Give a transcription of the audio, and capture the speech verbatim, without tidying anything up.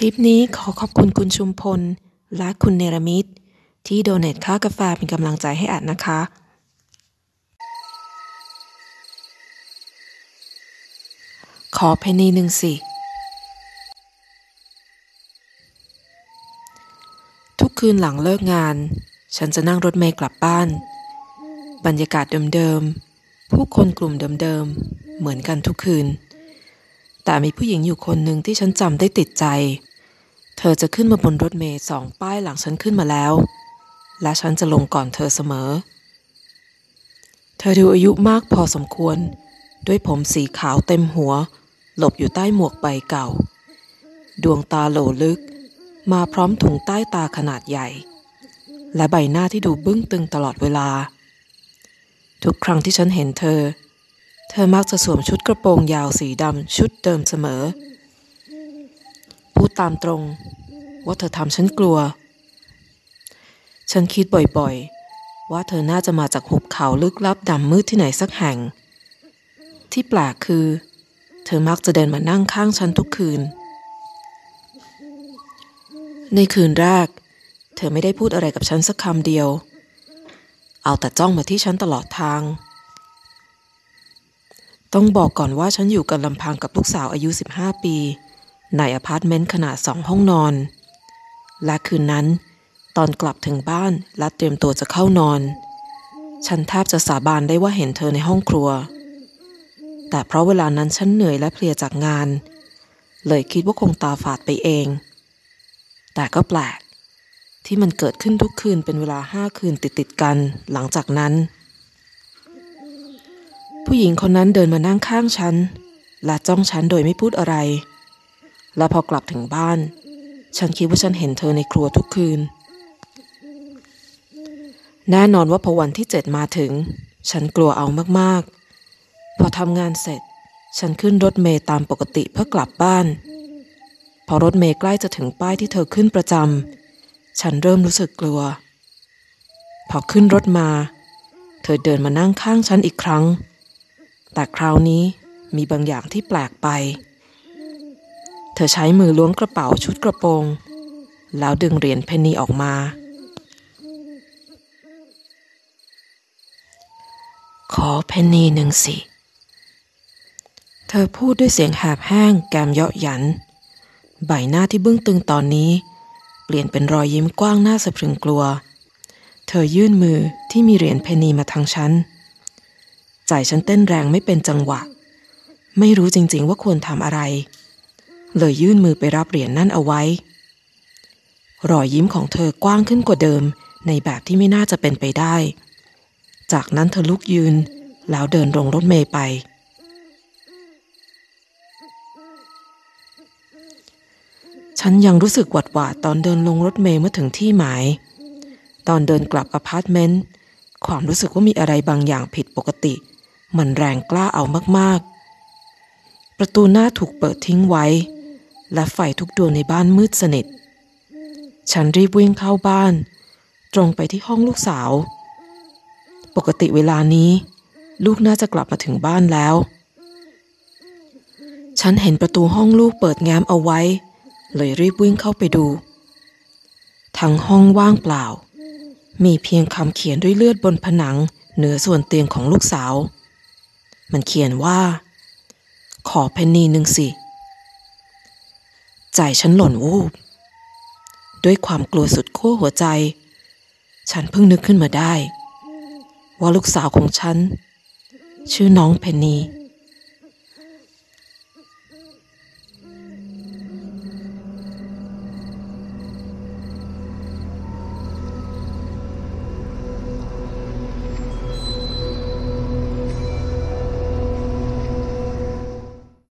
ลิปนี้ขอขอบคุณคุณชุมพลและคุณเนรมิตที่โดเนทค่ากาแฟเป็นกำลังใจให้อัดนะคะ ขอเพนนีหนึ่งสิทุกคืนหลังเลิกงานฉันจะนั่งรถเมล์กลับบ้านบรรยากาศเดิมๆผู้คนกลุ่มเดิมๆเหมือนกันทุกคืนแต่มีผู้หญิงอยู่คนหนึ่งที่ฉันจำได้ติดใจเธอจะขึ้นมาบนรถเมล์สองป้ายหลังฉันขึ้นมาแล้วและฉันจะลงก่อนเธอเสมอเธอดูอายุมากพอสมควรด้วยผมสีขาวเต็มหัวหลบอยู่ใต้หมวกใบเก่าดวงตาโหลลึกมาพร้อมถุงใต้ตาขนาดใหญ่และใบหน้าที่ดูบึ้งตึงตลอดเวลาทุกครั้งที่ฉันเห็นเธอเธอมักจะสวมชุดกระโปรงยาวสีดำชุดเดิมเสมอพูดตามตรงว่าเธอทำฉันกลัวฉันคิดบ่อยๆว่าเธอน่าจะมาจากหุบเขาลึกลับดำมืดที่ไหนสักแห่งที่แปลกคือเธอมักจะเดินมานั่งข้างฉันทุกคืนในคืนแรกเธอไม่ได้พูดอะไรกับฉันสักคำเดียวเอาแต่จ้องมาที่ฉันตลอดทางต้องบอกก่อนว่าฉันอยู่กันลำพังกับลูกสาวอายุสิบห้าปีในอพาร์ตเมนต์ขนาดสองห้องนอนและคืนนั้นตอนกลับถึงบ้านและเตรียมตัวจะเข้านอนฉันแทบจะสาบานได้ว่าเห็นเธอในห้องครัวแต่เพราะเวลานั้นฉันเหนื่อยและเพลียจากงานเลยคิดว่าคงตาฝาดไปเองแต่ก็แปลกที่มันเกิดขึ้นทุกคืนเป็นเวลาห้าคืนติดๆกันหลังจากนั้นผู้หญิงคนนั้นเดินมานั่งข้างฉันและจ้องฉันโดยไม่พูดอะไรและพอกลับถึงบ้านฉันคิดว่าฉันเห็นเธอในครัวทุกคืนแน่นอนว่าพอวันที่เจ็ดมาถึงฉันกลัวเอามากๆพอทำงานเสร็จฉันขึ้นรถเมล์ตามปกติเพื่อกลับบ้านพอรถเมล์ใกล้จะถึงป้ายที่เธอขึ้นประจำฉันเริ่มรู้สึกกลัวพอขึ้นรถมาเธอเดินมานั่งข้างฉันอีกครั้งแต่คราวนี้มีบางอย่างที่แปลกไปเธอใช้มือล้วงกระเป๋าชุดกระโปรงแล้วดึงเหรียญเพนนีออกมาขอเพนนีหนึ่งสิเธอพูดด้วยเสียงแหบแห้งแกมเยาะหยันใบหน้าที่บึ้งตึงตอนนี้เปลี่ยนเป็นรอยยิ้มกว้างหน้าสะพรึงกลัวเธอยื่นมือที่มีเหรียญเพนนีมาทางฉันใจฉันเต้นแรงไม่เป็นจังหวะไม่รู้จริงๆว่าควรทำอะไรเลยยื่นมือไปรับเหรียญนั่นเอาไว้รอยยิ้มของเธอกว้างขึ้นกว่าเดิมในแบบที่ไม่น่าจะเป็นไปได้จากนั้นเธอลุกยืนแล้วเดินลงรถเมล์ไปฉันยังรู้สึกหวาดหวาดตอนเดินลงรถเมล์เมื่อถึงที่หมายตอนเดินกลับอพาร์ตเมนต์ความรู้สึกว่ามีอะไรบางอย่างผิดปกติมันแรงกล้าเอามากๆประตูหน้าถูกเปิดทิ้งไว้และไฟทุกดวงในบ้านมืดสนิทฉันรีบวิ่งเข้าบ้านตรงไปที่ห้องลูกสาวปกติเวลานี้ลูกน่าจะกลับมาถึงบ้านแล้วฉันเห็นประตูห้องลูกเปิดแง้มเอาไว้เลยรีบวิ่งเข้าไปดูทั้งห้องว่างเปล่ามีเพียงคำเขียนด้วยเลือดบนผนังเหนือส่วนเตียงของลูกสาวมันเขียนว่าขอเพนนีหนึ่งสิใจฉันหล่นวูบด้วยความกลัวสุดขั้วหัวใจฉันเพิ่งนึกขึ้นมาได้ว่าลูกสาวของฉันชื่อน้องเพนนี